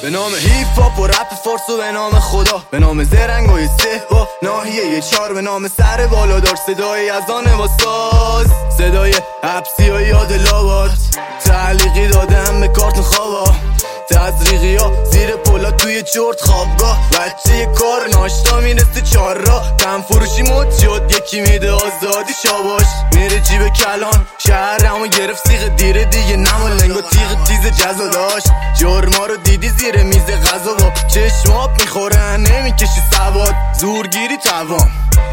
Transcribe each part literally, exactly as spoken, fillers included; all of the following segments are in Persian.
به نام هیپ هاپ و رپ فارس و به نام خدا، به نام زرنگ و سه و ناحیه یه چار، به نام سر بالادار صدای از آن و ساز، صدای حبسی و یاد لابات، تعلیقی دادم به کارت خوابا، تزریقی ها زیر پولا توی چرت خوابگاه، بچه کار ناشتا میرسه چار را، تن فروشی مد شد یکی میده آزادی شاباش، میره جیب کلان شهر همو گرفت سیغ دیره دیگه نما لنگ و تیغ تیز جزا داشت، جرما رو دیدی زیر میز غذا با چشماب میخورن نمیکشی سواد، زورگیری توام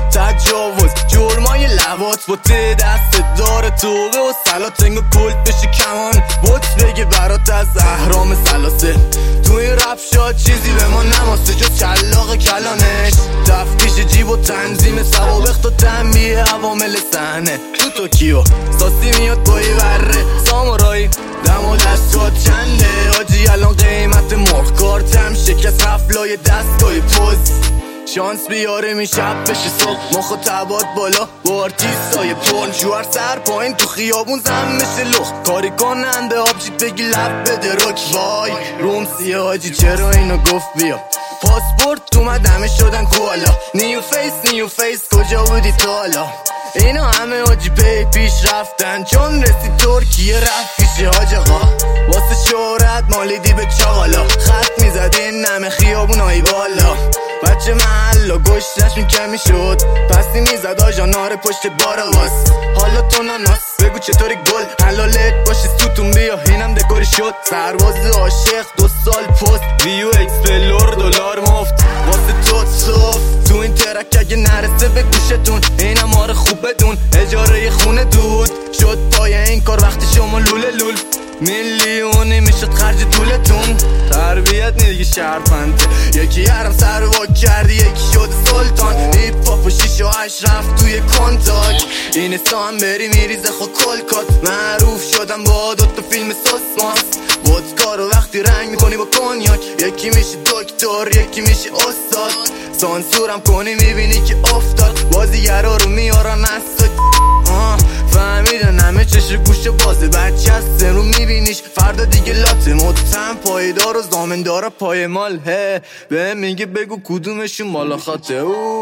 تجاوز جرمای لوات با ته دست داره توبه و سلات انگا کلت بشه کمان بوت بگه برات از احرام سلاسه، توی رپ شاد چیزی به ما نماسته جز چلاق کلانش، تفتیش جیب و تنظیم سوابق و تنبیه عوامل صحنه، تو توکیو ساسی میاد بایی بره سامورایی دم و دستات چنده آجی الان قیمت مرغ کارتم شکست رفلای دستگاه پوز، شانس بیاره می شب بشه صبح مخ تبات بالا با آرتیستای پرن، شوهر سر پایین تو خیابون زم میشه لخ، کاری کننده آبجیت بگی لب بده رک، وای روم سیه آجی چرا اینو گفت بیا، پاسپورت اومد همه شدن کوالا، نیو فیس نیو فیس کجا بودی تا حالا، اینا همه آجی پی پیش رفتن چون رسید ترکیه رفت پیش حاج آقا، واسه شهرت مالیدی به چاقالا، خط میزدی نمه خیابونای بالا، بچه محلا گشتش میکمی شد پسی میزد آجانار پشت باراواس، حالا تو ناناس بگو چطوری گل حلالت باشی ستون بیا اینم دکوری شد، سرباز عاشق دو سال پست ویو اکسپلور دلار مفت واسه تو صف، تو این ترک اگه نرسه به گوشتون اینم آره خوب بدون اجاره خونه دود شد پای این کار وقتی شما لوله لول میلیونی میشد خرج طولتون، تربیت نیدیگه شرفنده یکی هرم سر وا کردی یکی شد سلطان، هیپ هاپ و شیش و هشت رفت توی کنتاک، این هم بری میریزه خود کلکات، معروف شدم با دوتا فیلم سوسماس، ودکا رو وقتی رنگ میکنی با کنیاک، یکی میشی دکتر یکی میشی استاد، سانسورم کنی میبینی که افتاد، بازیگرا رو میارن از فهمیدن همه چشم گوش بازه، بچه هست رو میبینیش فردا دیگه لاته، مدتم پایدار و زامندار پای مال هه، به میگه بگو کدومشون مالا خاطه او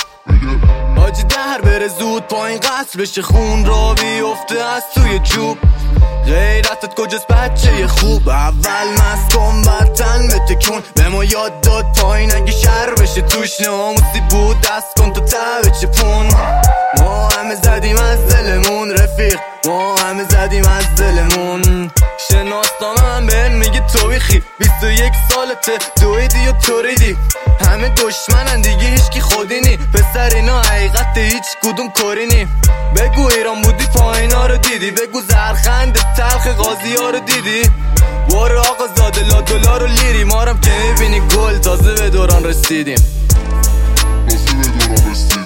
آجی در بره زود پایین قصر بشه خون را بیفته از توی جوب، غیرتت کجاست بچه خوب، اول مست کن بطن بتکون به ما یاد داد پایین اگه شر بشه توش ناموسی بود دست کن تو ته چپون، ما همه زدیم از دلمون رفیق ما همه زدیم از دلمون، شناسنامه من بهن میگه تو بیخی بیست و یک سالته دویدی و توریدی همه دشمنن دیگه هیچکی خودی نی، پسر اینا حقیقت هیچ کدوم کاری نی، بگو ایران بودی پایینا رو دیدی، بگو زرخند تلخ قاضی ها رو دیدی، بارو آقا زاده لا دلار و لیری مارم که میبینی گل تازه به دوران رسیدیم، تازه به دوران رسیدیم.